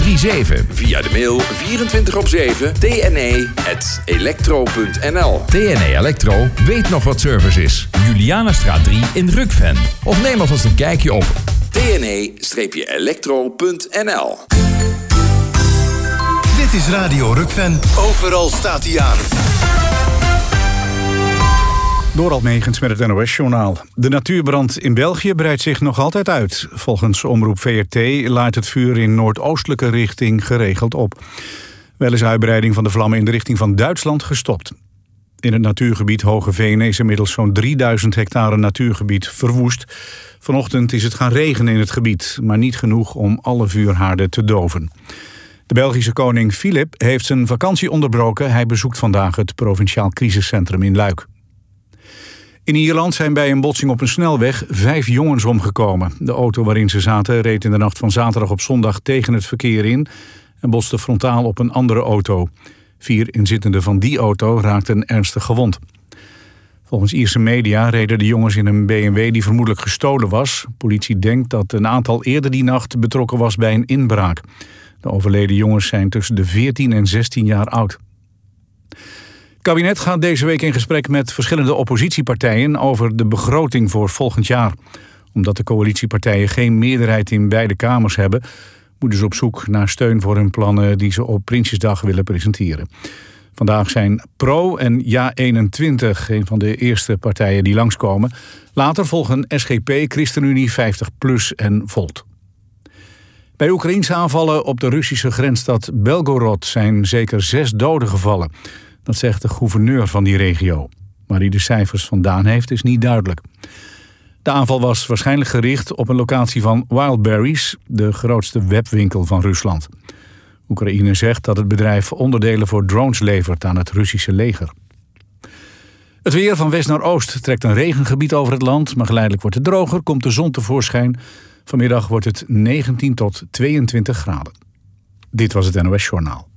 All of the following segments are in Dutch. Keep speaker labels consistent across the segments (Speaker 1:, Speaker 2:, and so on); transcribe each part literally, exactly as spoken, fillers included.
Speaker 1: drie zeven.
Speaker 2: Via de mail vierentwintig op zeven t n e punt electro punt n l.
Speaker 1: T N E Electro weet nog wat service is. Julianastraat drie in Rukven. Of neem alvast een kijkje op
Speaker 2: t n e electro punt n l.
Speaker 3: Dit is Radio Rukven. Overal staat hij aan.
Speaker 4: Dorald Megens met het N O S-journaal. De natuurbrand in België breidt zich nog altijd uit. Volgens omroep V R T laait het vuur in noordoostelijke richting geregeld op. Wel is de uitbreiding van de vlammen in de richting van Duitsland gestopt. In het natuurgebied Hoge Venen is inmiddels zo'n drieduizend hectare natuurgebied verwoest. Vanochtend is het gaan regenen in het gebied, maar niet genoeg om alle vuurhaarden te doven. De Belgische koning Filip heeft zijn vakantie onderbroken. Hij bezoekt vandaag het provinciaal crisiscentrum in Luik. In Ierland zijn bij een botsing op een snelweg vijf jongens omgekomen. De auto waarin ze zaten reed in de nacht van zaterdag op zondag tegen het verkeer in en botste frontaal op een andere auto. Vier inzittenden van die auto raakten ernstig gewond. Volgens Ierse media reden de jongens in een B M W die vermoedelijk gestolen was. Politie denkt dat een aantal eerder die nacht betrokken was bij een inbraak. De overleden jongens zijn tussen de veertien en zestien jaar oud. Het kabinet gaat deze week in gesprek met verschillende oppositiepartijen over de begroting voor volgend jaar. Omdat de coalitiepartijen geen meerderheid in beide kamers hebben, moeten ze op zoek naar steun voor hun plannen die ze op Prinsjesdag willen presenteren. Vandaag zijn Pro en Ja eenentwintig een van de eerste partijen die langskomen. Later volgen S G P, ChristenUnie, vijftig plus en Volt. Bij Oekraïense aanvallen op de Russische grensstad Belgorod zijn zeker zes doden gevallen. Dat zegt de gouverneur van die regio. Waar hij de cijfers vandaan heeft is niet duidelijk. De aanval was waarschijnlijk gericht op een locatie van Wildberries, de grootste webwinkel van Rusland. Oekraïne zegt dat het bedrijf onderdelen voor drones levert aan het Russische leger. Het weer van west naar oost trekt een regengebied over het land, maar geleidelijk wordt het droger, komt de zon tevoorschijn. Vanmiddag wordt het negentien tot tweeëntwintig graden. Dit was het N O S-journaal.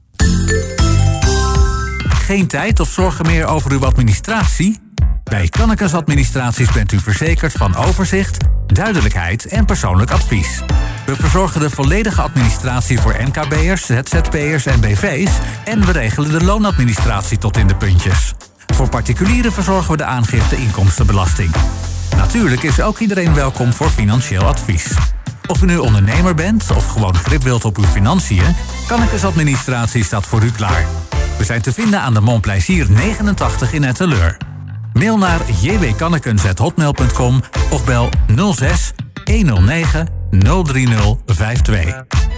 Speaker 5: Geen tijd of zorgen meer over uw administratie? Bij Kannekes Administraties bent u verzekerd van overzicht, duidelijkheid en persoonlijk advies. We verzorgen de volledige administratie voor M K B'ers, Z Z P'ers en B V's en we regelen de loonadministratie tot in de puntjes. Voor particulieren verzorgen we de aangifte inkomstenbelasting. Natuurlijk is ook iedereen welkom voor financieel advies. Of u nu ondernemer bent of gewoon grip wilt op uw financiën, Kannekes Administratie staat voor u klaar. We zijn te vinden aan de Montplaisir negenentachtig in Etteleur. Mail naar j w kannekens apenstaartje hotmail punt com of bel nul zes honderdnegen nul drie nul vijf twee.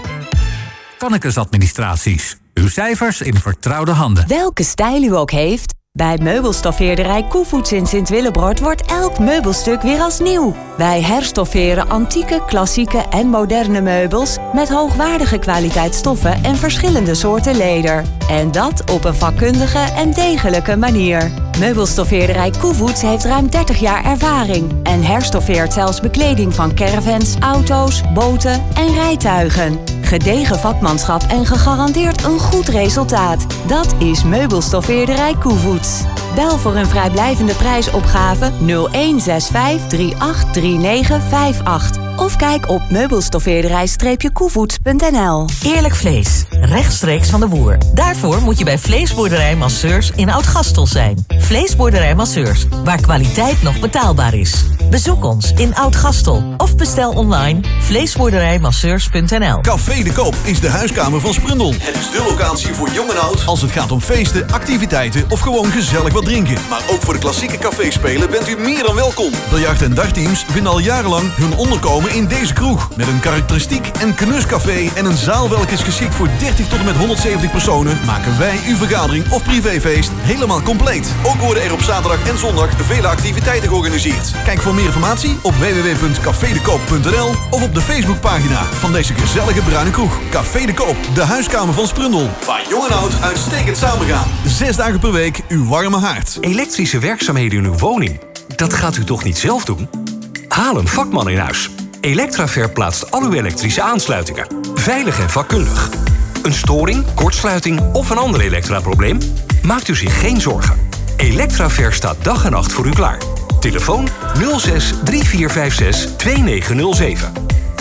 Speaker 5: Kannekes Administraties. Uw cijfers in vertrouwde handen.
Speaker 6: Welke stijl u ook heeft, bij meubelstoffeerderij Koevoets in Sint-Willebroord wordt elk meubelstuk weer als nieuw. Wij herstofferen antieke, klassieke en moderne meubels met hoogwaardige kwaliteit stoffen en verschillende soorten leder. En dat op een vakkundige en degelijke manier. Meubelstoffeerderij Koevoets heeft ruim dertig jaar ervaring en herstoffeert zelfs bekleding van caravans, auto's, boten en rijtuigen. Gedegen vakmanschap en gegarandeerd een goed resultaat. Dat is Meubelstoffeerderij Koevoets. Bel voor een vrijblijvende prijsopgave nul een zes vijf drie acht drie negen vijf acht. Of kijk op meubelstoffeerderij koevoets punt n l.
Speaker 7: Eerlijk vlees, rechtstreeks van de boer. Daarvoor moet je bij Vleesboerderij Masseurs in Oud-Gastel zijn. Vleesboerderij Masseurs, waar kwaliteit nog betaalbaar is. Bezoek ons in Oud-Gastel of bestel online vleesboerderij masseurs punt n l.
Speaker 8: Café de Koop is de huiskamer van Sprundel. Het is de locatie voor jong en oud als het gaat om feesten, activiteiten of gewoon gezellig wat drinken. Maar ook voor de klassieke caféspelen bent u meer dan welkom. Biljart- en dagteams vinden al jarenlang hun onderkomen in deze kroeg. Met een karakteristiek en knuscafé en een zaal welke is geschikt voor dertig tot en met honderdzeventig personen, maken wij uw vergadering of privéfeest helemaal compleet. Ook worden er op zaterdag en zondag vele activiteiten georganiseerd. Kijk voor meer informatie op w w w punt café de koop punt n l of op de Facebookpagina van deze gezellige bruine kroeg. Café de Koop, de huiskamer van Sprundel. Waar jong en oud uitstekend samengaan. Zes dagen per week uw warme haard.
Speaker 9: Elektrische werkzaamheden in uw woning, dat gaat u toch niet zelf doen? Haal een vakman in huis. Elektraver plaatst al uw elektrische aansluitingen. Veilig en vakkundig. Een storing, kortsluiting of een ander elektraprobleem? Maakt u zich geen zorgen. Elektraver staat dag en nacht voor u klaar. Telefoon nul zes drie vier vijf zes twee negen nul zeven.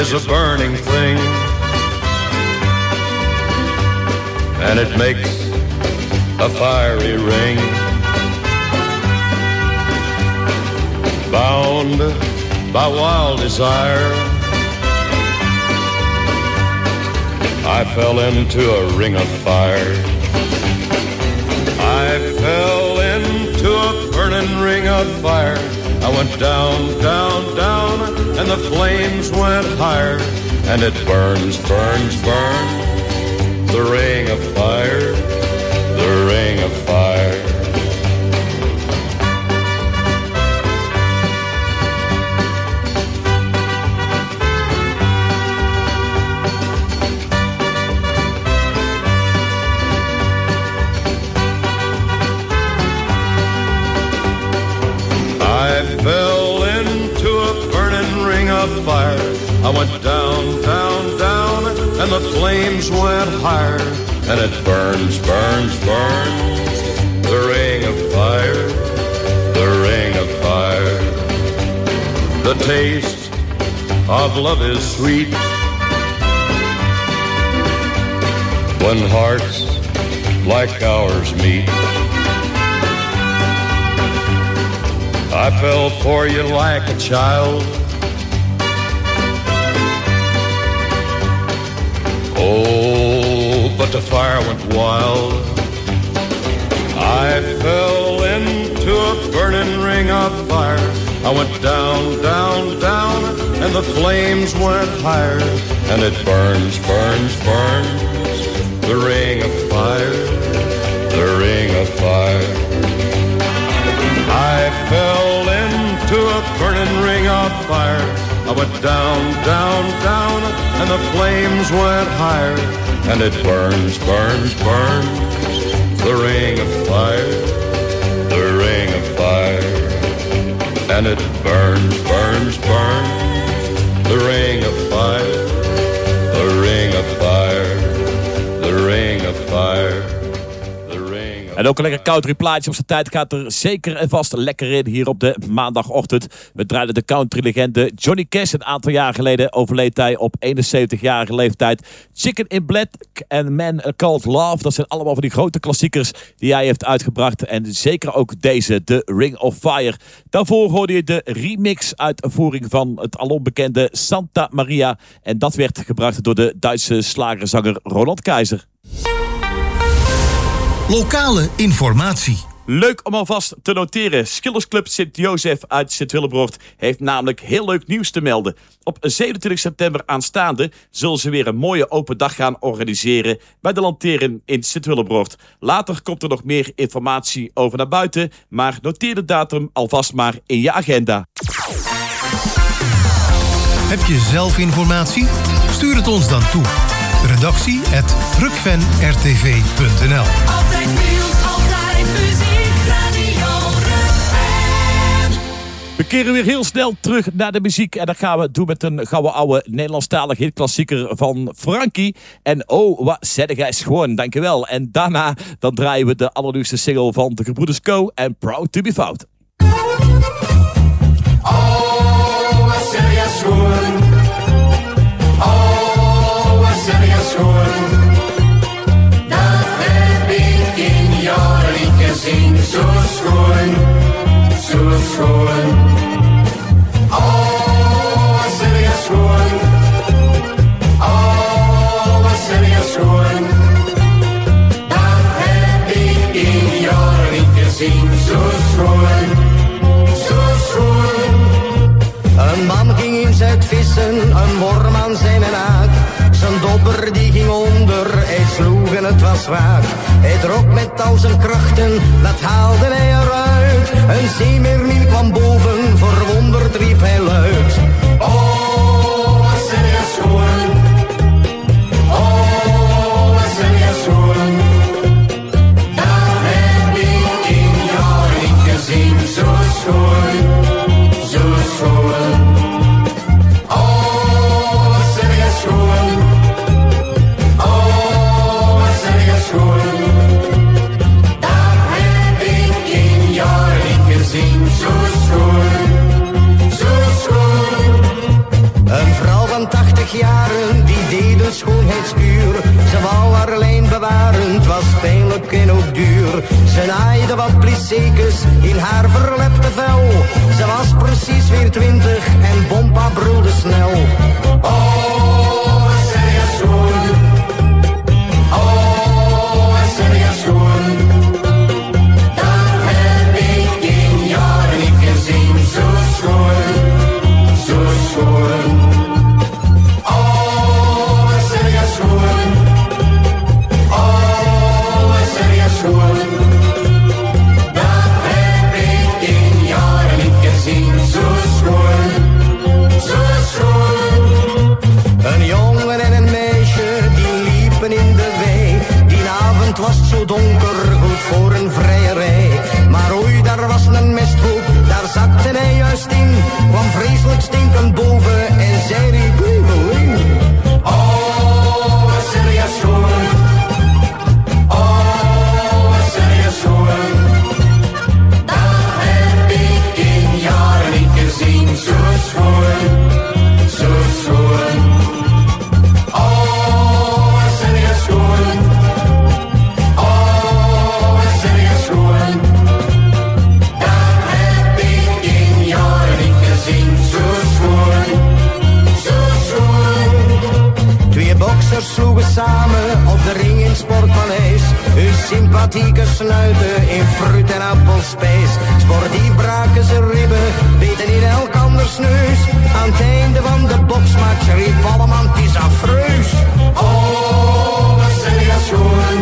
Speaker 10: is a burning thing, and it makes a fiery ring. Bound by wild desire, I fell into a ring of fire. I fell into a burning ring of fire. I went down, down, down, and the flames went higher. And it burns, burns, burns, the ring of fire, the ring of fire. I fell into a burning ring of fire. I went down, down, down, and the flames went higher. And it burns, burns, burns, the ring of fire, the ring of fire. The taste of love is sweet when hearts like ours meet. I fell for you like a child. Oh, but the fire went wild. I fell into a burning ring of fire. I went down, down, down, and the flames went higher. And it burns, burns, burns, the ring of fire, the ring of fire. I fell into a burning ring of fire. I went down, down, down, and the flames went higher. And it burns, burns, burns, the ring of fire, the ring of fire. And it burns, burns, burns, the ring of fire, the ring of fire, the ring of fire.
Speaker 11: En ook een lekker country plaatje op zijn tijd gaat er zeker en vast lekker in hier op de maandagochtend. We draaiden de country-legende Johnny Cash. Een aantal jaar geleden overleed hij op eenenzeventigjarige leeftijd. Chicken in Black en Man Called Love. Dat zijn allemaal van die grote klassiekers die hij heeft uitgebracht. En zeker ook deze, The Ring of Fire. Daarvoor hoorde je de remix uitvoering van het alom bekende Santa Maria. En dat werd gebracht door de Duitse slagerzanger Roland Keizer.
Speaker 3: Lokale informatie.
Speaker 11: Leuk om alvast te noteren. Schillersclub Sint-Jozef uit Sint-Willebroord heeft namelijk heel leuk nieuws te melden. Op zevenentwintig september aanstaande zullen ze weer een mooie open dag gaan organiseren bij de Lantaarn in Sint-Willebroord. Later komt er nog meer informatie over naar buiten, maar noteer de datum alvast maar in je agenda.
Speaker 3: Heb je zelf informatie? Stuur het ons dan toe. Redactie at rukven r t v punt n l.
Speaker 12: Altijd nieuws, altijd muziek, Radio Rukven.
Speaker 11: We keren weer heel snel terug naar de muziek. En dat gaan we doen met een gouden oude Nederlandstalige hitklassieker van Frankie. En oh, wat zeg jij schoon, dankjewel. En daarna dan draaien we de allernieuwste single van de Gebroeders Co. en Proud to be Fout.
Speaker 12: Oh, wat zeg jij schoon. Schoon, dat heb ik in jaren gezien, zo schoon, zo schoon. Oh, wat zeg je schoon, oh, wat zeg je schoon, dat heb ik in jaren gezien, zo schoon, zo schoon.
Speaker 13: Een man ging in Zuid vissen, een worm aan zijn haak. Zijn dobber die ging onder, hij sloeg en het was zwaar. Hij trok met al zijn krachten, dat haalde hij eruit. Een zeemeermin kwam boven, verwonderd riep hij luid.
Speaker 12: Oh, wat zeg je schoon. Oh, wat zeg je schoon. Dat heb ik in jaren gezien, zo schoon, zo schoon. Oh, wat zeg je schoon.
Speaker 13: de schoonheidskuur. Ze wou haar lijn bewaren, het was pijnlijk en ook duur. Ze naaide wat plissekes in haar verlepte vel. Ze was precies weer twintig en Bompa brulde snel.
Speaker 12: Oh, serieus schoon. Oh, serieus schoon. Dat heb ik in jaren niet gezien. Zo schoon, zo schoon. Oh, serieus schoon. Oh, serieus schoon. Dat heb ik in jaren niet gezien. Zo schoon, zo schoon.
Speaker 13: Een jongen en een meisje die liepen in de wei. Die avond was het zo donker, goed voor een vrijerij. Maar oei, daar was een mesthoop, daar zakte hij juist in. Kwam vreselijk stinkend boven en zei die boei.
Speaker 12: Oh, serieus schoon. Oh, serieus schoon. Dat heb ik in jaren niet gezien. Zo schoon, zo schoon. Oh, serieus schoon. Oh, serieus schoon. Dat heb ik in jaren niet gezien. Zo schoon, zo schoon.
Speaker 13: Twee boksers sloegen samen op de ring in Sportpaleis. Hun sympathieke snuiten in fruit en appelspijs. Sportief braken ze ribben, beten in elkanders neus. Aan het einde van de boksmatch riep allemaal, het is afreus.
Speaker 12: Oh, serieus schoon.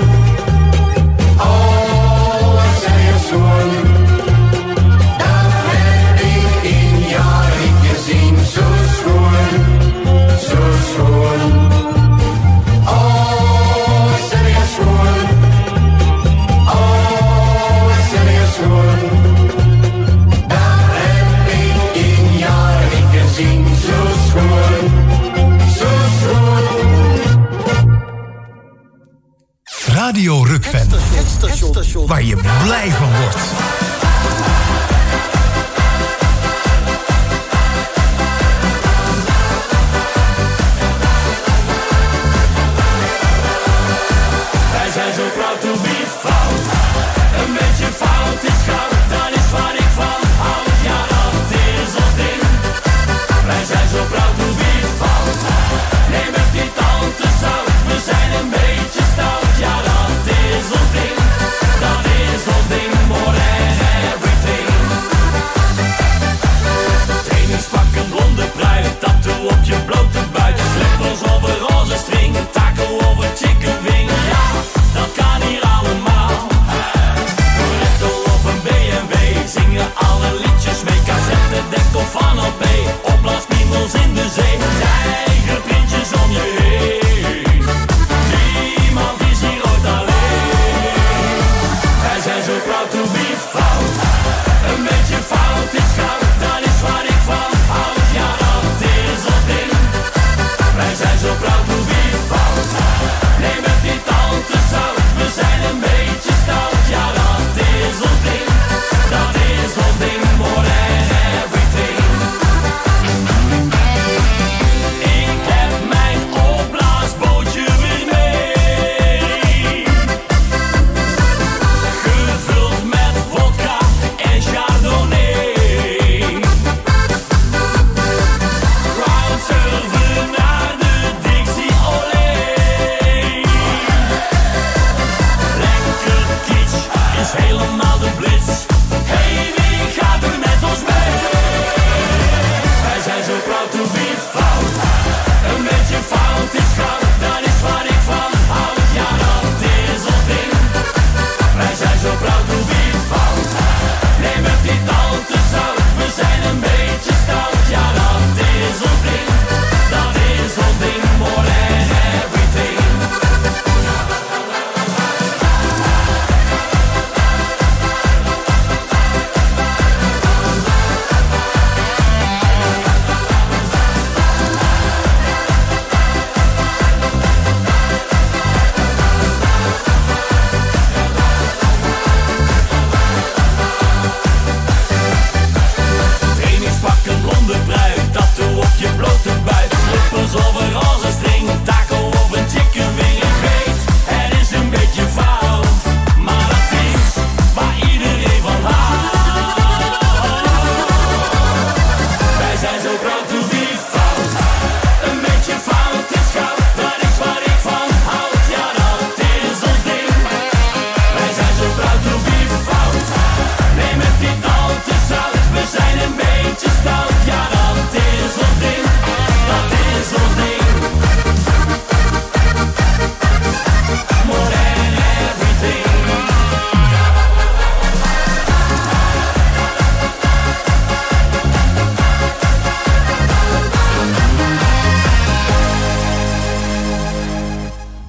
Speaker 12: Oh, serieus schoon. Dat heb ik in jaren niet gezien. Zo schoon, zo schoon. Oh, serieus schoon. Oh, serieus schoon. Dat heb ik in jaren niet gezien. Zo schoon, zo schoon.
Speaker 3: Radio Rukven. Het station waar je blij van wordt.
Speaker 12: Wij zijn zo proud to be fout. Een beetje fout is goud, dat is waar ik van houd. Ja, dat is ons ding. Wij zijn zo proud to be fout. Neem het niet al te zout, we zijn een beetje stout. Ja, dat is ons ding. Dat is ons ding, more than everything. Trainingspak, een blonde pruik, tattoo op je blote buik. Slippers over roze string, taco over chicken wing. Ja, dat kan hier allemaal.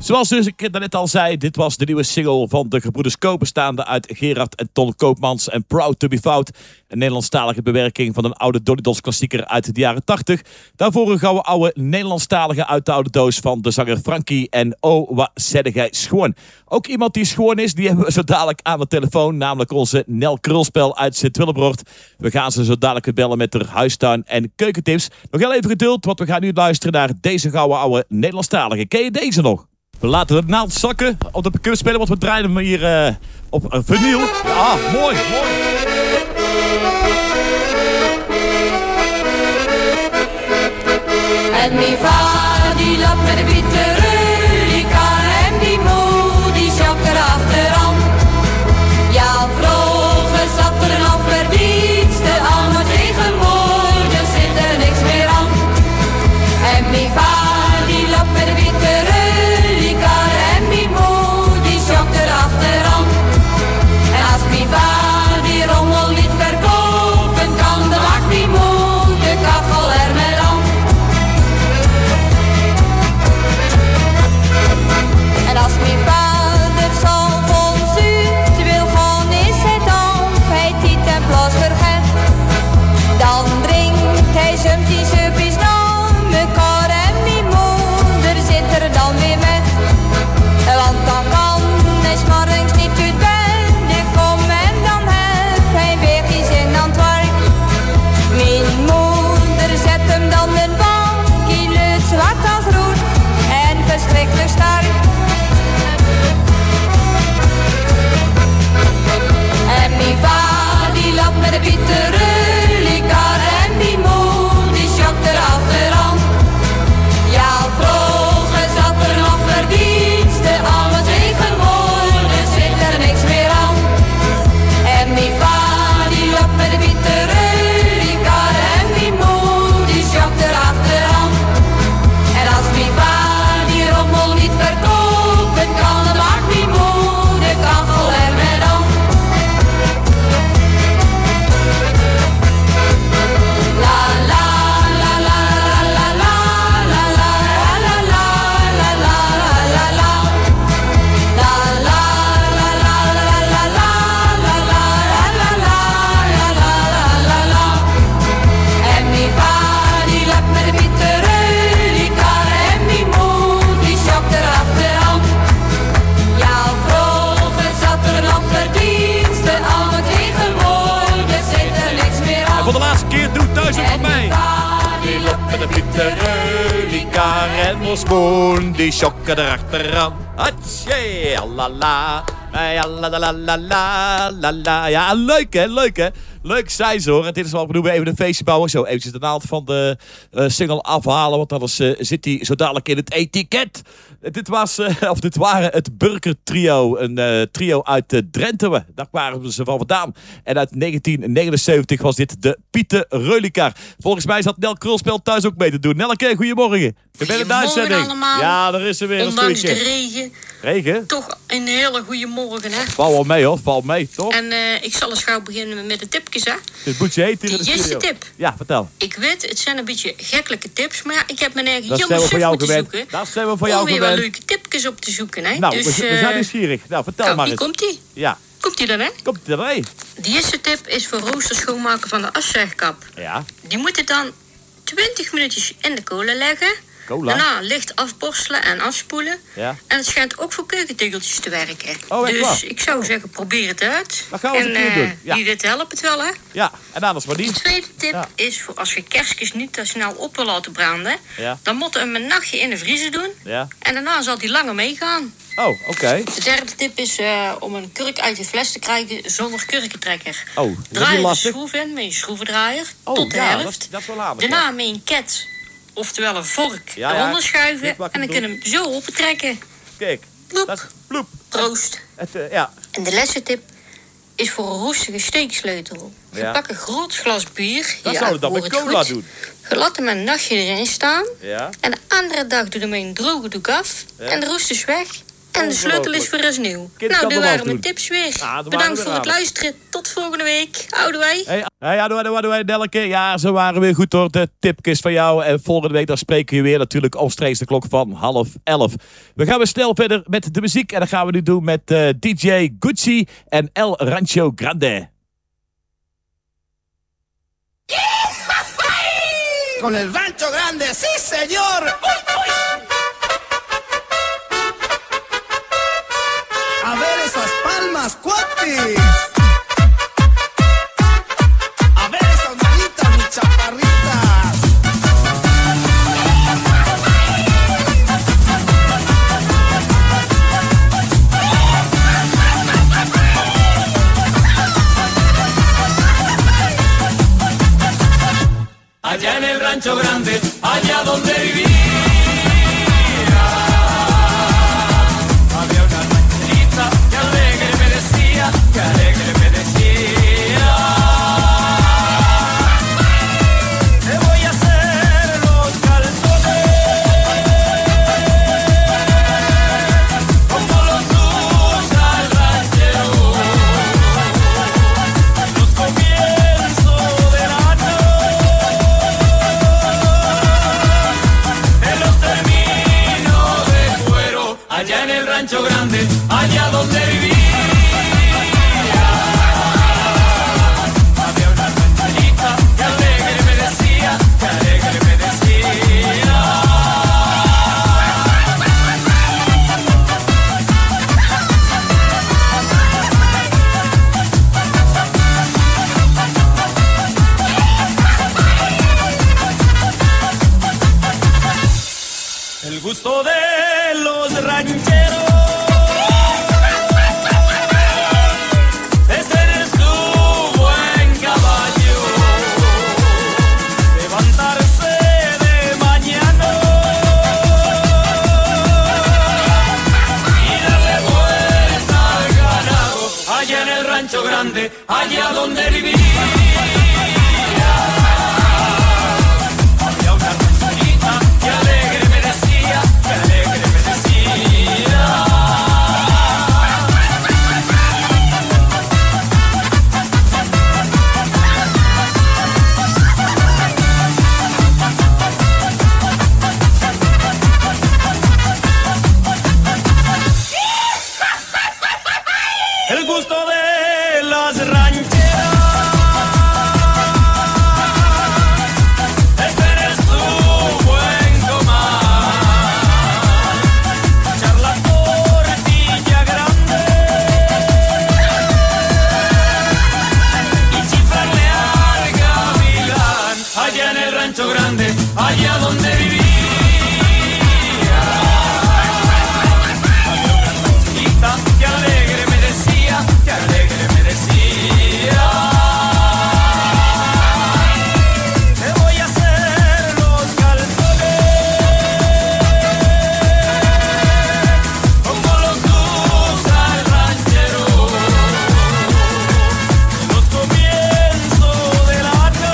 Speaker 11: Zoals dus ik net al zei, dit was de nieuwe single van de gebroeders Koop, bestaande uit Gerard en Ton Koopmans en Proud to be Fout. Een Nederlandstalige bewerking van een oude Dolly Dots klassieker uit de jaren tachtig. Daarvoor een gouden oude Nederlandstalige uit de oude doos van de zanger Frankie en Oh, wat zedde gij schoon. Ook iemand die schoon is, die hebben we zo dadelijk aan de telefoon, namelijk onze Nel Krulspel uit Sint-Willebroort. We gaan ze zo dadelijk bellen met haar huistuin en keukentips. Nog heel even geduld, want we gaan nu luisteren naar deze gouden oude Nederlandstalige. Ken je deze nog? We laten de naald zakken op de percussie spelen, want we draaien hem hier uh, op een vinyl. Ja, mooi, mooi.
Speaker 12: En mijn vader die loopt met de bittere likar en die moe die sjok erachteraan. Ja, vroeger zat er nog verdienste aan, maar tegenwoordig zit er niks meer aan. En mijn vader die loopt met de bittere likar en mijn moe die sjok erachteraan. En als mijn vader die rommel niet verkopen kan, dan maakt mijn moe de kachel er met aan. En als mijn vader zo vol zuid wil gaan, is het dan hij die ten plas vergeet. Dan drinkt hij zumt die suppies naar mekaar en mijn moeder zit er dan weer met. Want dan kan hij 's morgens niet uit bed komen en dan heb hij weer geen zin aan het werk. Mijn moeder zet hem dan een bankje luid zwart als roet en verschrikkelijk sterk. En mijn vader die loopt met de bittere likar en die moe die sjokt erachteraan. Ja, vroeger zat er nog verdienste aan, maar tegenwoordig zit er niks meer aan. En mijn vader die loopt met de bittere likar en die moe die sjokt erachteraan. En als mijn vader die rommel niet verkopen kan, dan maakt mijn moe de kachel er met aan. La la la la la la la la la la la la la la la. La la la la la la la la la la la la la la. En mijn vader die loopt met de bittere likar en mijn moe die sjokt erachteraan. Ja, vroeger zat er nog verdienste aan, maar tegenwoordig zit er niks meer aan.
Speaker 11: En voor de laatste keer doe thuis ook van mij. Die loopt met de bittere likar en mijn spoon die sjokken erachteraan. Hatsje, la la. Ja, la la la la la la la. Ja, leuk hè, leuk hè. Leuk zijn ze hoor. En dit is wat we doen, we even een feestje bouwen. Zo, eventjes de naald van de uh, single afhalen, want anders uh, zit hij zo dadelijk in het etiket. Uh, dit was, uh, of dit waren het Burger Trio. Een uh, trio uit uh, Drenthe. Daar waren ze van vandaan. En uit negentien negenenzeventig was dit de Pieter Reulikar. Volgens mij zat Nel Krulspel thuis ook mee te doen. Nelleke, goedemorgen. Je bent in de uitzending.
Speaker 14: Allemaal.
Speaker 11: Ja, daar is ze weer.
Speaker 14: Ondanks de regen.
Speaker 11: Regen?
Speaker 14: Toch een hele goede morgen, hè?
Speaker 11: Val wel mee hoor, val mee, toch?
Speaker 14: En uh, ik zal eens gauw beginnen met de tipjes, hè?
Speaker 11: Dit boetje heet hier in de
Speaker 14: De
Speaker 11: studio.
Speaker 14: eerste tip.
Speaker 11: Ja, vertel.
Speaker 14: Ik weet, het zijn een beetje gekkelijke tips, maar ja, ik heb mijn eigen
Speaker 11: Dat
Speaker 14: jonge
Speaker 11: zijn we voor
Speaker 14: suf
Speaker 11: jou
Speaker 14: moeten
Speaker 11: gewend.
Speaker 14: zoeken.
Speaker 11: Dat zijn we voor jou
Speaker 14: om weer
Speaker 11: gewend.
Speaker 14: wat leuke tipjes op te zoeken, hè?
Speaker 11: Nou,
Speaker 14: dus,
Speaker 11: we, we
Speaker 14: uh,
Speaker 11: zijn nieuwsgierig. Nou, vertel
Speaker 14: nou,
Speaker 11: maar
Speaker 14: die
Speaker 11: eens.
Speaker 14: komt-ie.
Speaker 11: Ja.
Speaker 14: Komt-ie dan, hè?
Speaker 11: Komt-ie dan, hè?
Speaker 14: De eerste tip is voor rooster schoonmaken van de afzuigkap.
Speaker 11: Ja.
Speaker 14: Die moeten dan twintig minuutjes in de kolen leggen.
Speaker 11: Cola.
Speaker 14: Daarna licht afborstelen en afspoelen.
Speaker 11: Ja.
Speaker 14: En het schijnt ook voor keukentegeltjes te werken.
Speaker 11: Oh, echt
Speaker 14: dus
Speaker 11: waar?
Speaker 14: ik zou zeggen, probeer het uit.
Speaker 11: Dat gaan we eens
Speaker 14: en,
Speaker 11: een keer
Speaker 14: eh,
Speaker 11: doen. Ja.
Speaker 14: Wie dit helpt het wel, hè?
Speaker 11: Ja, en anders maar
Speaker 14: De
Speaker 11: niet.
Speaker 14: tweede tip
Speaker 11: Ja.
Speaker 14: is voor als je kerstjes niet te snel op wil laten branden.
Speaker 11: Ja.
Speaker 14: Dan moet je hem een nachtje in de vriezer doen.
Speaker 11: Ja.
Speaker 14: En daarna zal die langer meegaan.
Speaker 11: Oh, oké. Okay.
Speaker 14: De derde tip is uh, om een kurk uit je fles te krijgen zonder kurkentrekker.
Speaker 11: Oh, dat is
Speaker 14: Draai de
Speaker 11: lastig.
Speaker 14: schroef in met je schroevendraaier
Speaker 11: Oh,
Speaker 14: tot de
Speaker 11: ja,
Speaker 14: helft.
Speaker 11: dat, dat is wel handig.
Speaker 14: Daarna
Speaker 11: Ja.
Speaker 14: met een ket, oftewel een vork,
Speaker 11: Ja, ja.
Speaker 14: eronder schuiven.
Speaker 11: Dit wat
Speaker 14: En dan
Speaker 11: ik
Speaker 14: kun je hem zo opentrekken.
Speaker 11: Kijk,
Speaker 14: Ploep.
Speaker 11: dat is ploep.
Speaker 14: Proost.
Speaker 11: Het, uh, ja.
Speaker 14: En de laatste tip is voor een roestige steeksleutel. Je
Speaker 11: Ja.
Speaker 14: pakt een groot glas bier.
Speaker 11: Dat
Speaker 14: ja,
Speaker 11: zouden we dan
Speaker 14: hoor
Speaker 11: met
Speaker 14: het
Speaker 11: cola
Speaker 14: goed.
Speaker 11: doen.
Speaker 14: Je laat hem een nachtje erin staan.
Speaker 11: Ja.
Speaker 14: En de andere dag doe je hem met een droge doek af.
Speaker 11: Ja.
Speaker 14: En de roest is weg. En de sleutel is weer eens nieuw. Nou, dit waren mijn tips weer. Ja, bedankt voor het luisteren. Tot volgende week. Houdoe wij.
Speaker 11: Hey, hey, houdoe, houdoe, houdoe, wij, Nelke. Ja, ze waren weer goed hoor, de tipjes van jou. En volgende week dan spreken we weer natuurlijk omstreeks de klok van half elf. We gaan weer snel verder met de muziek. En dat gaan we nu doen met uh, D J Gucci en El Rancho Grande.
Speaker 15: Con el Rancho Grande, sí señor. Uy, uy. A ver esas palmas, cuatis. A ver esas manitas, mis chaparritas.
Speaker 12: Allá en el Rancho Grande, allá donde vivía, había una rancherita que alegre me decía, que alegre me decía, te voy a hacer los calzones como los usa el ranchero, los comienzos del año. Allá en el Rancho Grande, allá donde vivía, había una rancherita que alegre me decía, que alegre me decía. El gusto de los rancheros es tener su buen caballo, levantarse de mañana y darle vuelta al ganado. Allá en el Rancho Grande, allá donde vivía, había una rancherita que alegre me decía, que alegre me decía. El gusto de las rancheras es tener su buen tomar, echar la tortilla grande y chiflarle al gavilán. Allá en el Rancho Grande, allá donde vivía, había una rancherita que alegre me decía, que alegre me decía, te voy a hacer los calzones como los usa el ranchero, los comienzos del año,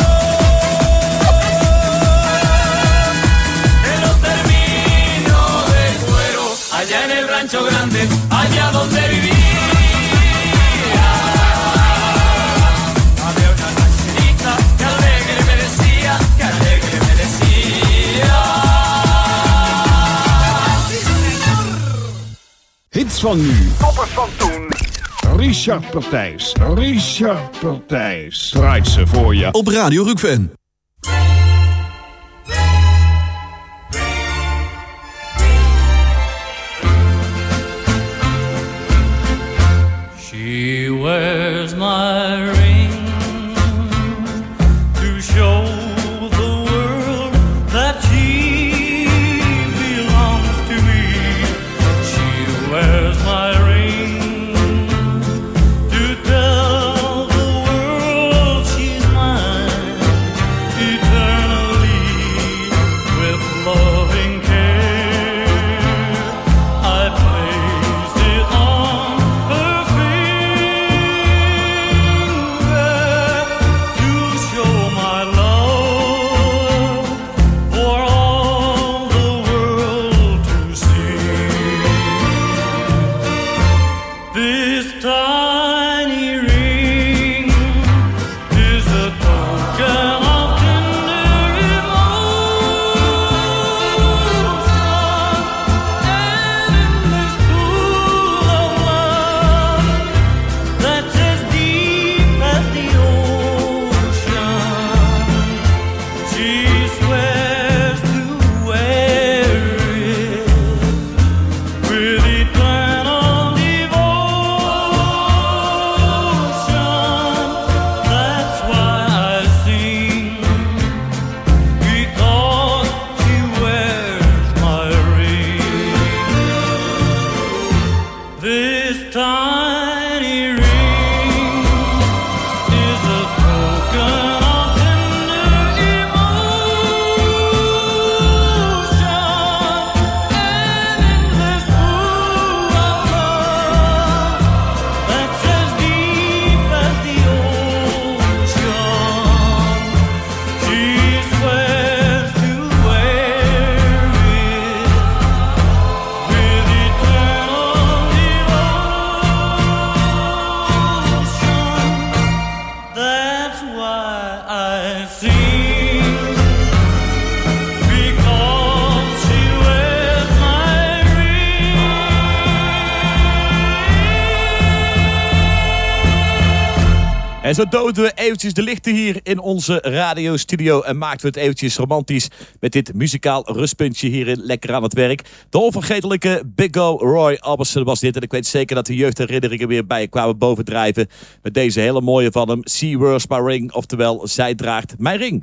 Speaker 12: te los termino de cuero. Allá en el Rancho Grande, allá donde vivía, había una rancherita que alegre me decía, que alegre me decía.
Speaker 16: Hits van nu. Toppers van toen. Richard Partijs. Richard Partijs. Draait ze voor je.
Speaker 8: Op Radio Rookfan.
Speaker 12: She wears my ring to show the world that she belongs to me. She wears my ring to tell the world she's mine eternally with loving care. I placed it on her finger.
Speaker 11: En zo doden we eventjes de lichten hier in onze radiostudio en maakten we het eventjes romantisch met dit muzikaal rustpuntje hierin lekker aan het werk. De onvergetelijke Big O Roy Orbison was dit en ik weet zeker dat de jeugdherinneringen weer bij je kwamen bovendrijven met deze hele mooie van hem, She Wears My Ring, oftewel Zij draagt mijn ring.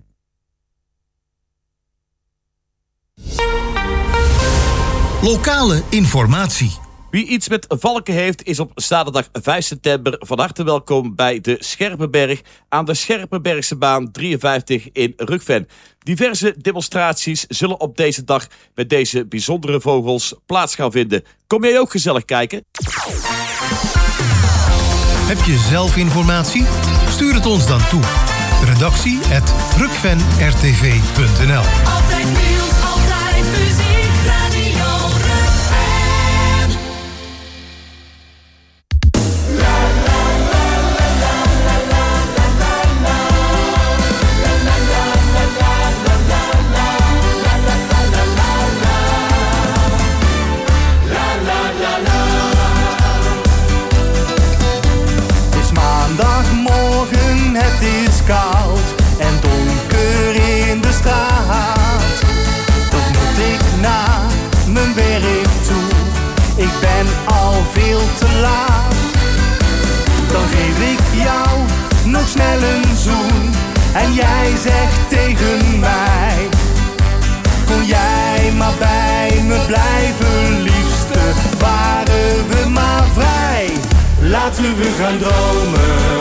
Speaker 3: Lokale informatie.
Speaker 11: Wie iets met valken heeft is op zaterdag vijf september van harte welkom bij de Scherpenberg aan de Scherpenbergsebaan drieënvijftig in Rukven. Diverse demonstraties zullen op deze dag met deze bijzondere vogels plaats gaan vinden. Kom jij ook gezellig kijken?
Speaker 3: Heb je zelf informatie? Stuur het ons dan toe. Redactie at rukven r t v punt n l.
Speaker 12: Altijd nieuws, altijd muziek, Radio Rukven.
Speaker 17: Het is maandagmorgen, het is koud en donker in de straat. Dat moet ik naar mijn werk toe, ik ben al veel te laat. Dan geef ik jou nog snel een zoen en jij zegt tegen mij: kon jij maar bij me blijven, liefste, waren we maar vrij. Laten we gaan dromen,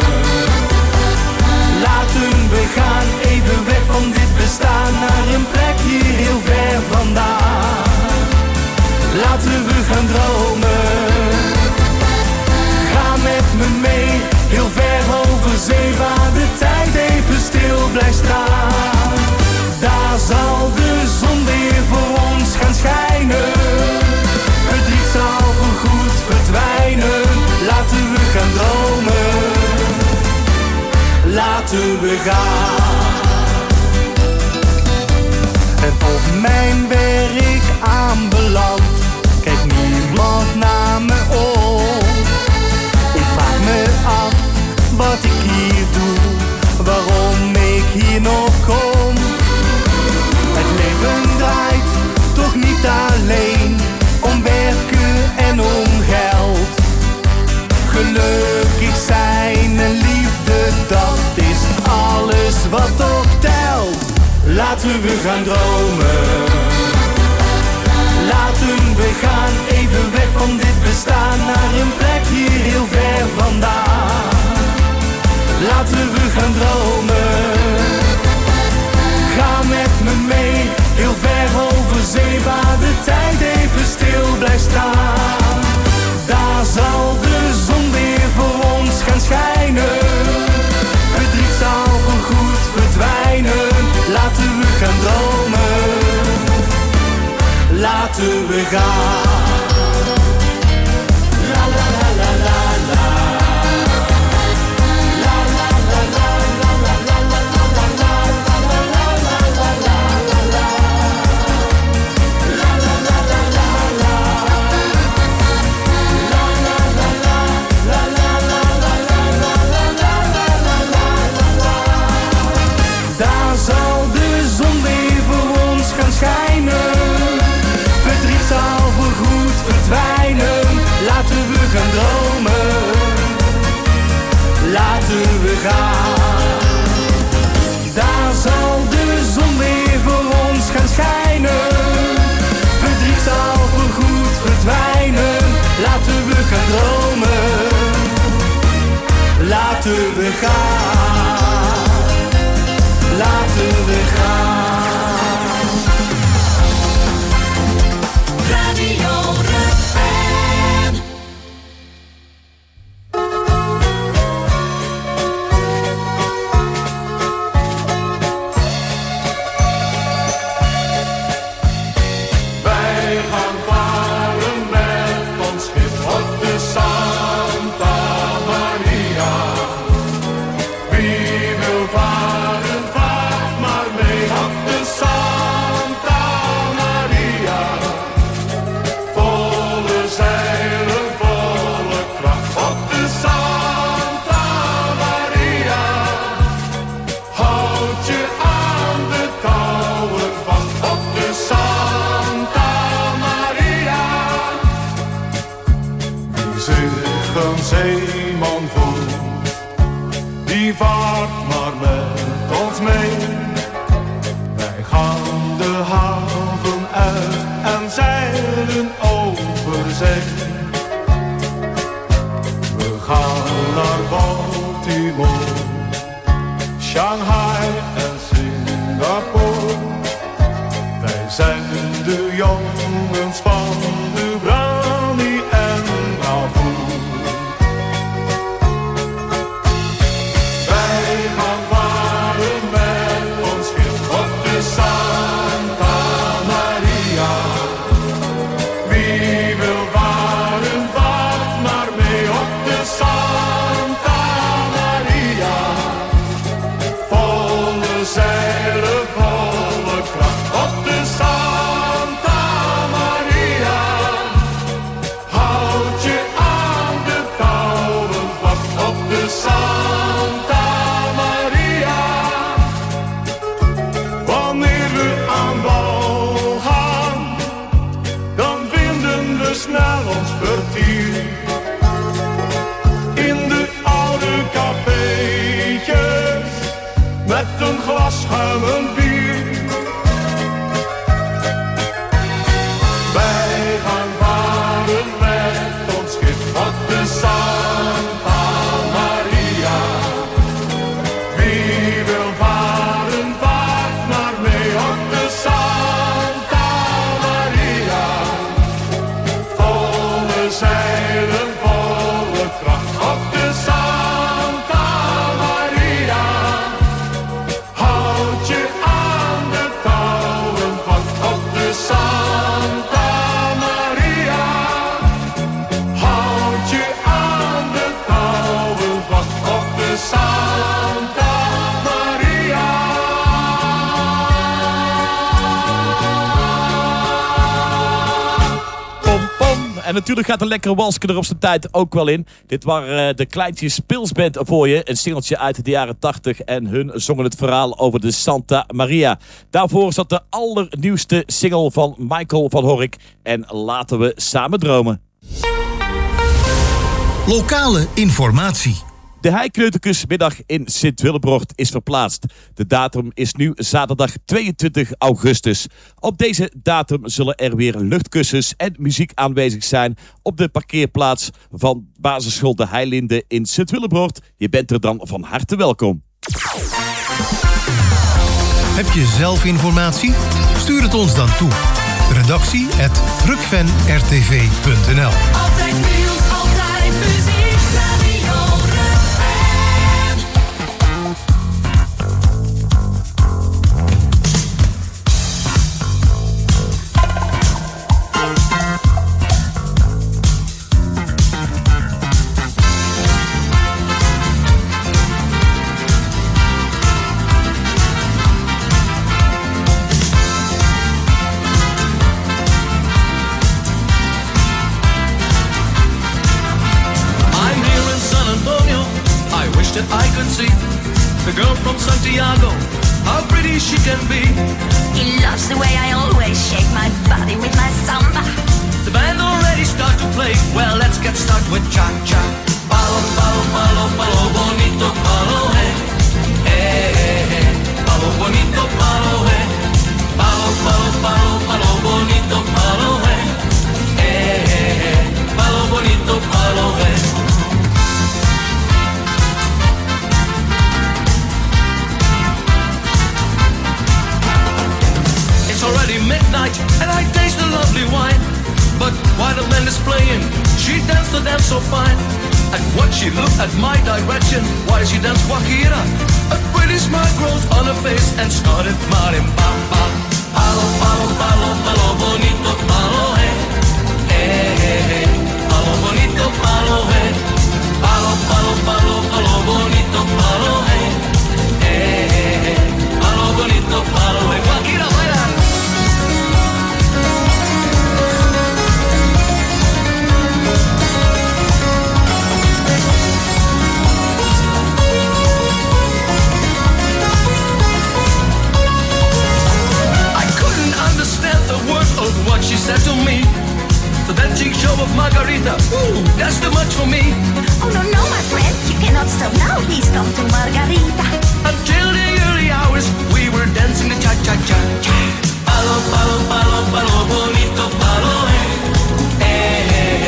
Speaker 17: laten we gaan even weg van dit bestaan, naar een plek hier heel ver vandaan. Laten we gaan dromen, ga met me mee, heel ver over zee, waar de tijd even stil blijft staan. Daar zal de zon weer voor ons gaan schijnen, verdriet zal voorgoed verdwijnen. Laten we gaan dromen, laten we gaan. En op mijn werk aanbeland, kijkt niemand naar me om. Ik vraag me af wat ik hier doe, waarom ik hier nog kom. Het leven draait toch niet alleen om werken en om geld. Gelukkig zijn en liefde, dat is alles wat ook telt. Laten we gaan dromen, laten we gaan even weg van dit bestaan, naar een plek hier heel ver vandaan. Laten we gaan dromen, ga met me mee, heel ver over zee, waar de tijd even stil blijft staan. Daar zal de zon weer voor ons gaan schijnen, verdriet zal voorgoed verdwijnen. Laten we gaan dromen, laten we gaan. La la la la la la. La la la la la la la la la la la la la la la. La la la la la la. La la la la la la la la la la la la. Daar zal de zon weer voor ons gaan schijnen, verdriet zal voorgoed verdwijnen. Laten we gaan dromen, laten we gaan. Daar zal de zon weer voor ons gaan schijnen, verdriet zal voorgoed verdwijnen. Laten we gaan dromen, laten we gaan, laten we gaan.
Speaker 12: Radio Rukven.
Speaker 10: Wij gaan varen met ons schip op de Santa Maria. Wie wil varen, vaart maar mee.
Speaker 17: zee. We gaan naar Baltimore, Shanghai en Singapore. Wij zijn de jongens van de Brownie en Bravoer. Wij gaan varen met ons schip op de Santa Maria. Wie wil varen, vaart maar mee op de Santa Maria. Volle zeilen, volle kracht op de Santa Maria. Houd je aan de touwen vast op de Santa Maria. Wanneer we aan wal gaan, dan vinden we snel ons vertier. In de oude cafeetjes, met een glas schuim en bier. Wij gaan varen met ons schip op de Santa Maria. Wie wil varen, vaart maar mee op de Santa Maria. Volle zeilen, volle kracht op de Santa Maria. Houd je aan de touwen vast op de Santa Maria. Houd je aan de touwen vast op de Santa Maria.
Speaker 11: Pom pom. En natuurlijk gaat een lekkere walske er op zijn tijd ook wel in. Dit waren uh, de Kleintjes Pilsband voor je. Een singeltje uit de jaren tachtig. En hun zongen het verhaal over de Santa Maria. Daarvoor zat de allernieuwste single van Michael van Hork. En Laten we samen dromen.
Speaker 3: Lokale informatie.
Speaker 11: De Heikleuterkusmiddag in Sint-Willebroord is verplaatst. De datum is nu zaterdag tweeëntwintig augustus. Op deze datum zullen er weer luchtkussens en muziek aanwezig zijn op de parkeerplaats van basisschool De Heilinde in Sint-Willebroord. Je bent er dan van harte welkom.
Speaker 3: Heb je zelf informatie? Stuur het ons dan toe. Redactie at rukven r t v punt n l.
Speaker 12: Altijd nieuws, altijd muziek, Radio Rukven.
Speaker 18: That I could see the girl from Santiago, how pretty she can be.
Speaker 14: He loves the way I always shake my body with my samba.
Speaker 18: The band already start to play. Well, let's get started with cha-cha. Palo, palo, palo, palo, bonito, palo, hey. Hey, hey, hey. Palo, bonito, palo, hey. Palo, palo, palo, palo, bonito, palo, hey. Hey, hey, hey. Palo, bonito, palo, hey. It's already midnight and I taste the lovely wine. But while the band is playing, she danced the dance so fine. And when she looked at my direction, why she danced Guajira? A pretty smile grows on her face and started marimbamba. Palo, palo, palo, palo, bonito, palo, hey. Hey, hey, hey. Palo, bonito, palo, hey. Palo, palo, palo, palo, bonito, palo, hey. Hey, hey, hey. Palo, bonito, palo, hey. Guajira, baila. What she said to me, the dancing show of Margarita, ooh, that's too much for me.
Speaker 14: Oh no, no, my friend, you cannot stop now, he's come to Margarita.
Speaker 18: Until the early hours, we were dancing the cha-cha-cha. Palo, palo, palo, palo, bonito, palo, hey. Hey, hey,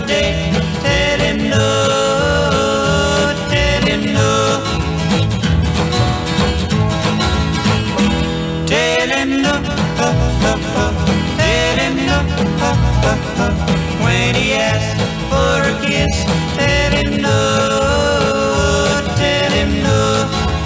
Speaker 12: day. Tell him no, tell him no. Tell him no, tell him no. When he asks for a kiss, tell him no, tell him no.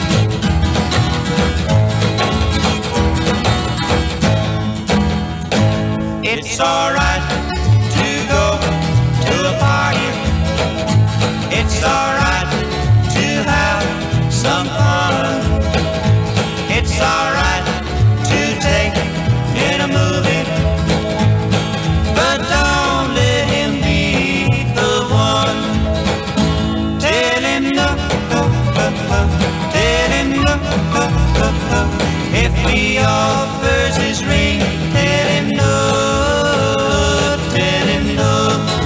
Speaker 12: It's alright to go to a party. It's alright to have some fun. It's alright to take in a movie, but don't let him be the one. Tell him no, tell him no. If he offers his ring, tell him no, tell him no.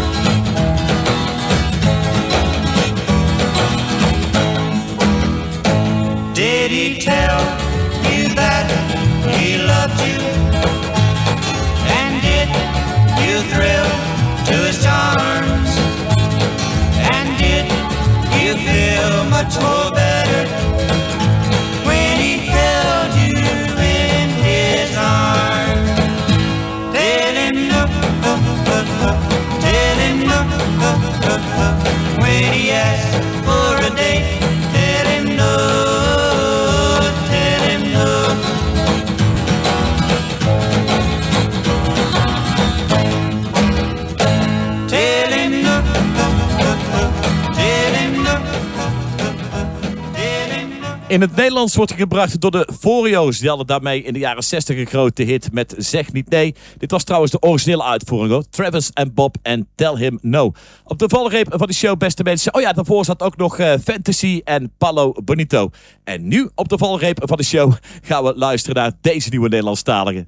Speaker 12: Did he tell you that he loved you? And did you thrill to his charms? And did you feel much more better when he held you in his arms? Tell him no, tell him no. When he asks for a date, tell him no, tell him no. Tell him no, tell him no.
Speaker 11: In het Nederlands wordt hij gebracht door de Forio's. Die hadden daarmee in de jaren zestig een grote hit met Zeg Niet Nee. Dit was trouwens de originele uitvoering hoor. Travis en Bob en Tell Him No. Op de valreep van de show, beste mensen. Oh ja, daarvoor zat ook nog uh, Fantasy en Palo Bonito. En nu op de valreep van de show gaan we luisteren naar deze nieuwe Nederlandstalige.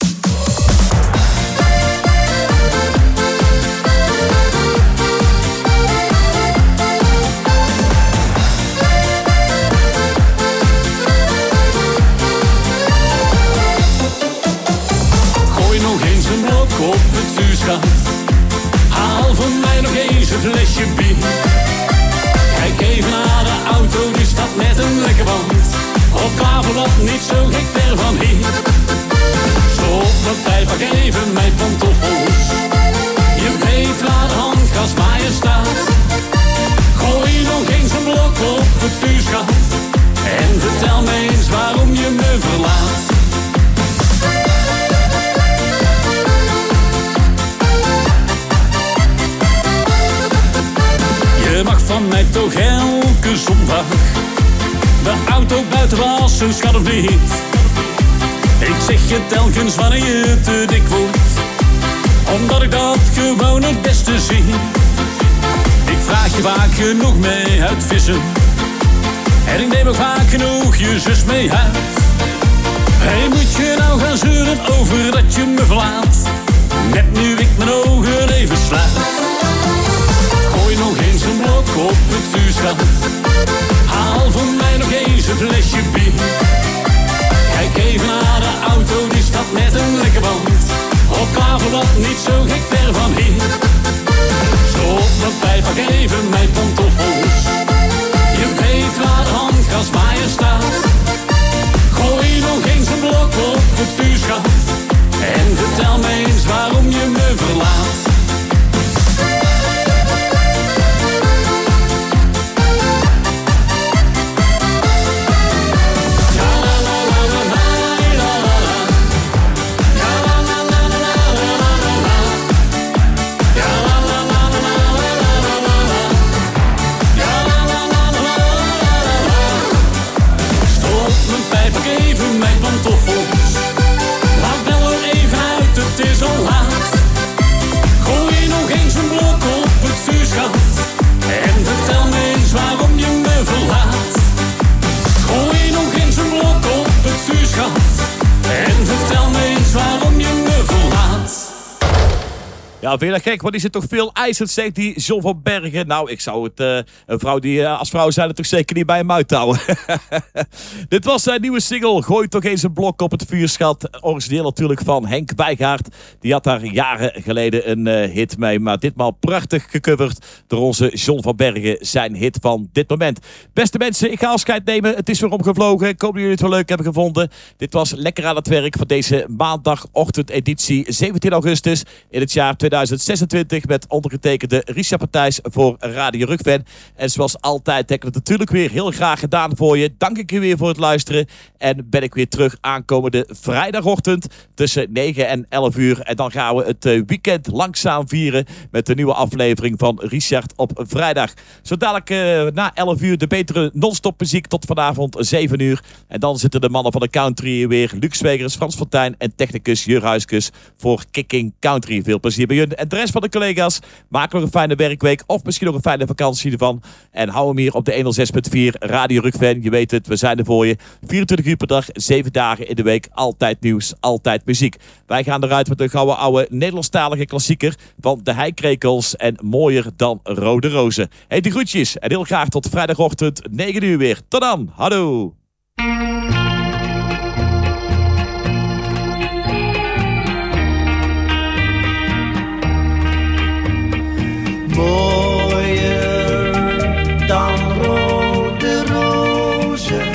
Speaker 12: Nog eens een blok op het vuurschap. Haal voor mij nog eens een flesje bier. Kijk even naar de auto, die staat met een lekker band. Op Klaverland, niet zo gek ver van hier. Stop mijn tijd, pak even mijn pantoffels. Je weet waar de handgasmaaier staat. Gooi nog eens een blok op het vuurschap. En vertel me eens waarom je me verlaat. Je mag van mij toch elke zondag de auto buiten wassen, schat of niet? Ik zeg je telkens wanneer je te dik wordt, omdat ik dat gewoon het beste zie. Ik vraag je vaak genoeg mee uit vissen, en ik neem ook vaak genoeg je zus mee uit. Hey, moet je nou gaan zeuren over dat je me verlaat, net nu ik mijn ogen even sluit? Gooi nog eens een blok op het vuurschap. Haal voor mij nog eens een flesje bier. Kijk even naar de auto, die staat met een lekker band. Op Klaverland, niet zo gek ver van hier. Stop mijn pijp, pak even mijn pantoffels. Je weet waar de handgasmaaier staat. Gooi nog eens een blok op het vuurschap. En vertel me eens waarom je me verlaat.
Speaker 11: Nou, vind je dat gek? Want die zit toch veel eisend, zegt die John van Bergen. Nou, ik zou het uh, een vrouw die uh, als vrouw zijn er toch zeker niet bij hem uithouden. Dit was zijn nieuwe single. Gooi toch eens een blok op het vuur, schat. Origineel natuurlijk van Henk Wijgaard. Die had daar jaren geleden een uh, hit mee. Maar ditmaal prachtig gecoverd door onze John van Bergen. Zijn hit van dit moment. Beste mensen, ik ga afscheid nemen. Het is weer omgevlogen. Ik hoop dat jullie het wel leuk hebben gevonden. Dit was Lekker aan het Werk van deze maandagochtend editie zeventien augustus in het jaar tweeduizend zesentwintig. Met ondergetekende Richard Partijs voor Radio Rukven. En zoals altijd heb ik het natuurlijk weer heel graag gedaan voor je. Dank ik je weer voor het luisteren. En ben ik weer terug aankomende vrijdagochtend tussen negen en elf uur. En dan gaan we het weekend langzaam vieren met de nieuwe aflevering van Richard op vrijdag. Zo dadelijk uh, na elf uur de betere non-stop muziek tot vanavond zeven uur. En dan zitten de mannen van de country weer. Luc Zwegers, Frans Fontijn en technicus Jur Huiskes voor Kicking Country. Veel plezier bij jullie. En de rest van de collega's, maak nog een fijne werkweek of misschien nog een fijne vakantie ervan. En hou hem hier op de honderdzes punt vier Radio Rukven. Je weet het, we zijn er voor je. vierentwintig uur per dag, zeven dagen in de week. Altijd nieuws, altijd muziek. Wij gaan eruit met een gouden oude Nederlandstalige klassieker van de Heikrekels en Mooier dan Rode Rozen. Hey, die groetjes en heel graag tot vrijdagochtend negen uur weer. Tot dan, hallo!
Speaker 17: Mooier dan rode rozen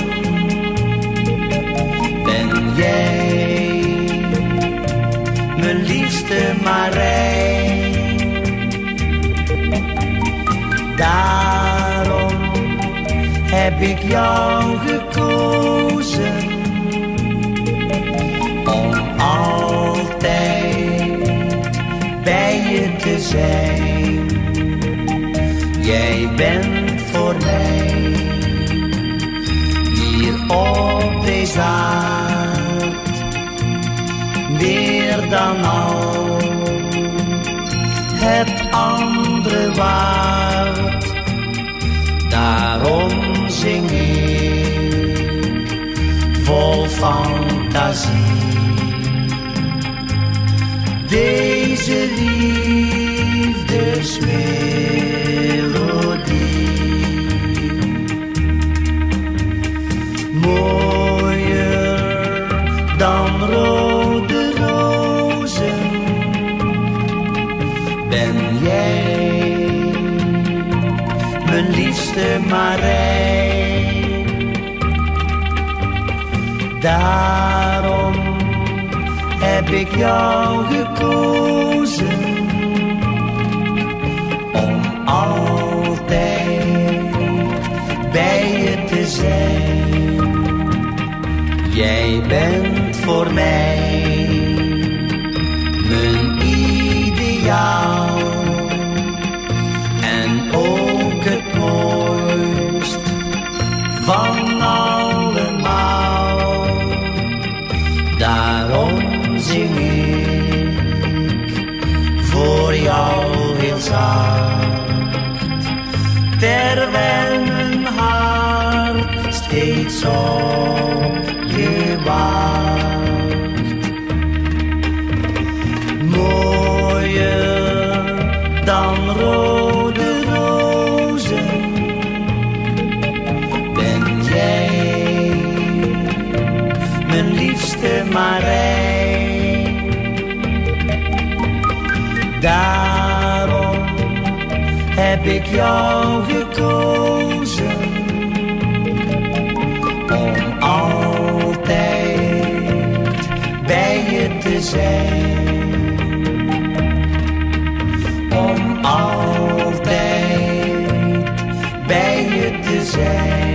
Speaker 17: ben jij, mijn liefste Marijn. Daarom heb ik jou gekozen om altijd bij je te zijn. Jij bent voor mij hier op deze aard meer dan al het andere waard. Daarom zing ik vol fantasie deze liefdesmelodie. Mooier dan rode rozen ben jij, mijn liefste Marijn. Daarom heb ik jou gekozen om altijd bij je te zijn. Jij bent voor mij mijn ideaal en ook het mooist van allemaal. Daarom zing ik voor jou heel zacht, terwijl mijn hart steeds op je wacht. Mooier dan rode rozen ben jij, mijn liefste Marijn. Daarom heb ik jou gekozen om altijd bij je te zijn. Om altijd bij je te zijn.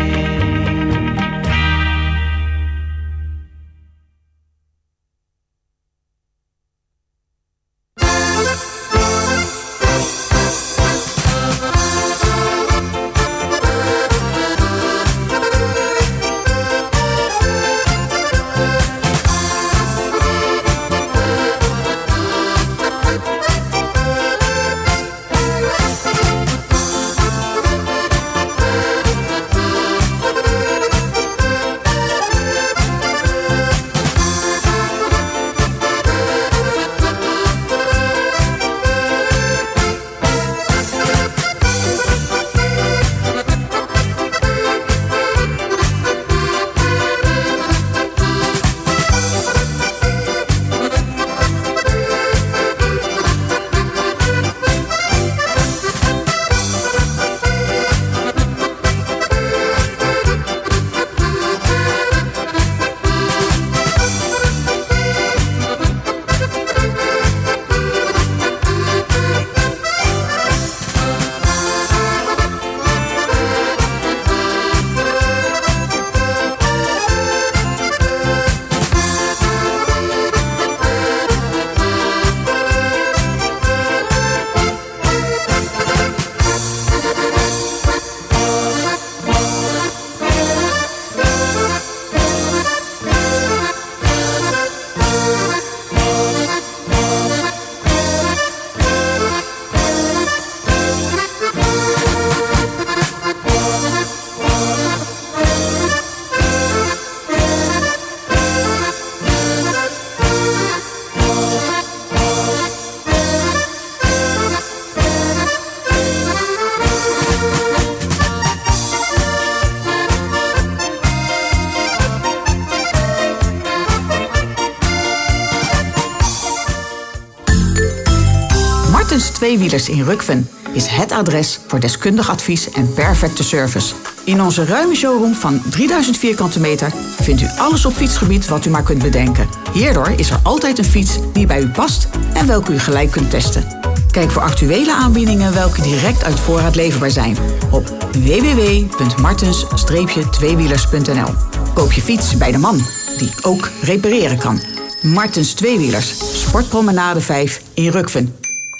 Speaker 19: Tweewielers in Rukven is het adres voor deskundig advies en perfecte service. In onze ruime showroom van drieduizend vierkante meter vindt u alles op fietsgebied wat u maar kunt bedenken. Hierdoor is er altijd een fiets die bij u past en welke u gelijk kunt testen. Kijk voor actuele aanbiedingen welke direct uit voorraad leverbaar zijn op w w w punt martens tweewielers punt n l. Koop je fiets bij de man die ook repareren kan. Martens Tweewielers, Sportpromenade vijf in Rukven.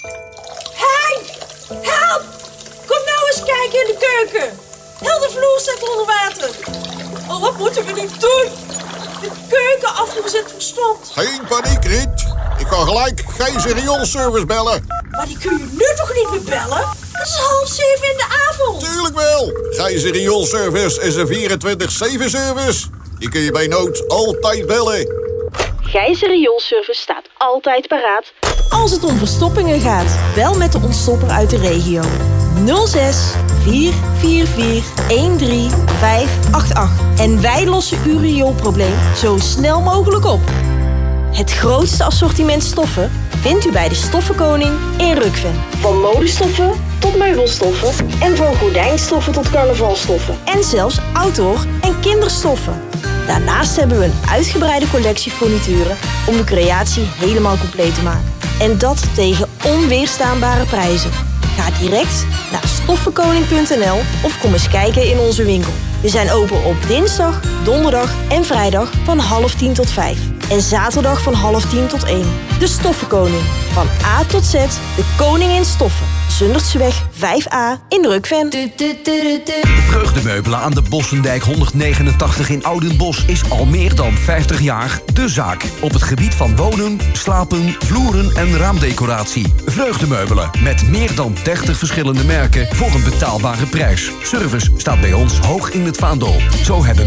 Speaker 20: Hey, help! Kom nou eens kijken in de keuken. Heel de vloer staat onder water. Oh, wat moeten we nu doen? De keukenafvoer zit verstomd.
Speaker 21: Geen paniek, Riet. Ik kan gelijk Gijzer rioolservice bellen.
Speaker 20: Maar die kun je nu toch niet meer bellen? Het is half zeven in de avond.
Speaker 21: Tuurlijk wel. Gijzer rioolservice is een vierentwintig zeven service. Die kun je bij nood altijd bellen.
Speaker 22: Gijzer Rioolservice staat altijd paraat als het om verstoppingen gaat. Bel met de ontstopper uit de regio. nul zes vier vier vier een drie vijf acht acht. En wij lossen uw rioolprobleem zo snel mogelijk op. Het grootste assortiment stoffen vindt u bij de Stoffenkoning in Rukven. Van modestoffen tot meubelstoffen en van gordijnstoffen tot carnavalstoffen. En zelfs outdoor- en kinderstoffen. Daarnaast hebben we een uitgebreide collectie furnituren om uw creatie helemaal compleet te maken. En dat tegen onweerstaanbare prijzen. Ga direct naar stoffenkoning punt n l of kom eens kijken in onze winkel. We zijn open op dinsdag, donderdag en vrijdag van half tien tot vijf. En zaterdag van half tien tot één. De Stoffenkoning. Van A tot Z, de koning in stoffen. Zundertseweg vijf a in Rukven.
Speaker 23: Vreugdemeubelen aan de Bossendijk honderdnegenentachtig in Oudenbosch is al meer dan vijftig jaar de zaak. Op het gebied van wonen, slapen, vloeren en raamdecoratie. Vreugdemeubelen met meer dan dertig verschillende merken voor een betaalbare prijs. Service staat bij ons hoog in het vaandel. Zo hebben